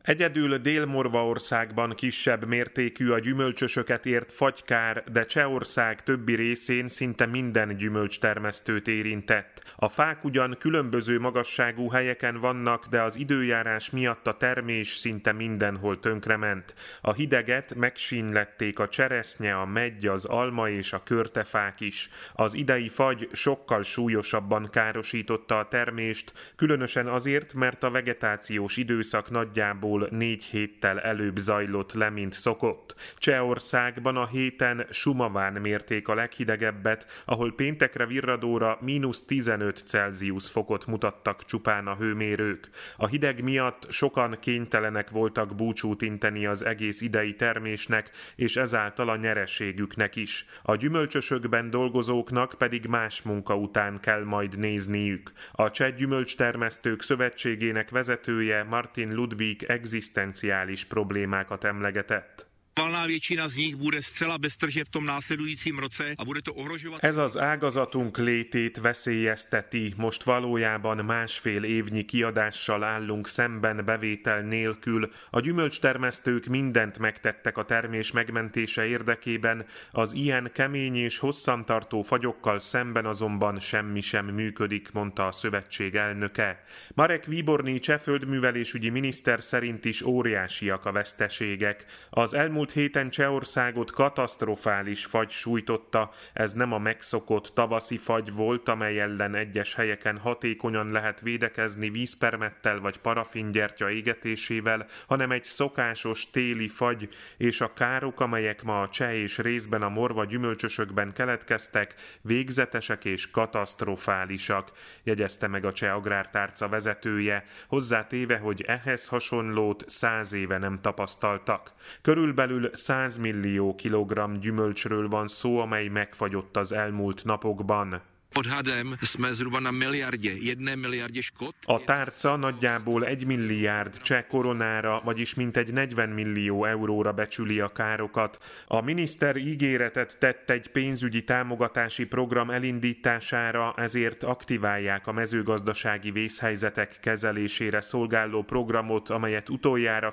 Egyedül Dél-Morvaországban kisebb mértékű a gyümölcsösöket ért fagykár, de Csehország többi részén szinte minden gyümölcstermesztőt érintett. A fák ugyan különböző magasságú helyeken vannak, de az időjárás miatt a termés szinte mindenhol tönkrement. A hideget megsínlették a cseresznye, a meggy, az alma és a körtefák is. Az idei fagy sokkal súlyosabban károsította a termést, különösen azért, mert a vegetációs időszak nagyjából 4 héttel előbb zajlott le, mint szokott. Csehországban a héten Sumaván mérték a leghidegebbet, ahol péntekre virradóra -15 Celsius fokot mutattak csupán a hőmérők. A hideg miatt sokan kénytelenek voltak búcsút inteni az egész idei termésnek, és ezáltal a nyereségüknek is. A gyümölcsösökben dolgozóknak pedig más munka után kell majd nézniük. A Cseh Gyümölcstermesztők Szövetségének vezetője Martin Ludvík egzisztenciális problémákat emlegetett. Valná většina z nich bude zcela beztržně v tom následujícím roce a bude to ohrožovat. Ez az ágazatunk létét veszélyezteti. Most valójában másfél évnyi kiadással állunk szemben bevétel nélkül. A gyümölcstermesztők mindent megtettek a termés megmentése érdekében, az ilyen kemény és hosszantartó fagyokkal szemben azonban semmi sem működik, mondta a szövetség elnöke. Marek Výborný cseh földművelésügyi miniszter szerint is óriásiak a veszteségek. Az elmúlt héten Csehországot katasztrofális fagy sújtotta, ez nem a megszokott tavaszi fagy volt, amely ellen egyes helyeken hatékonyan lehet védekezni vízpermettel vagy parafingyertya égetésével, hanem egy szokásos téli fagy, és a károk, amelyek ma a cseh és részben a morva gyümölcsösökben keletkeztek, végzetesek és katasztrofálisak, jegyezte meg a Cseh Agrártárca vezetője, hozzátéve, hogy ehhez hasonlót 100 éve nem tapasztaltak. Körülbelül 100 millió kilogramm gyümölcsről van szó, amely megfagyott az elmúlt napokban. Odhadem jsme zhruba na miliardě, 1 miliardě škod. A tárca nagyjából 1 milliárd cseh koronára, vagyis mintegy 40 millió euróra becsüli a károkat. A miniszter ígéretet tett egy pénzügyi támogatási program elindítására, ezért aktiválják a mezőgazdasági vészhelyzetek kezelésére szolgáló programot, amelyet utoljára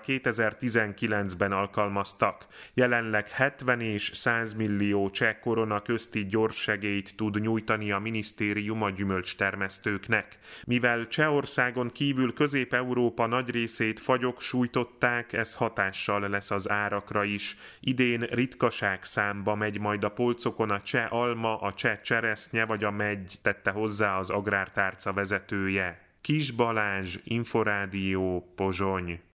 2019-ben alkalmaztak. Jelenleg 70 és 100 millió cseh korona közti gyorssegélyt tud nyújtani a minisztérium a gyümölcstermesztőknek. Mivel Csehországon kívül Közép-Európa nagy részét fagyok sújtották, ez hatással lesz az árakra is. Idén ritkaság számba megy majd a polcokon a cseh alma, a cseh cseresznye vagy a meggy, tette hozzá az Agrártárca vezetője. Kis Balázs, Inforádió, Pozsony.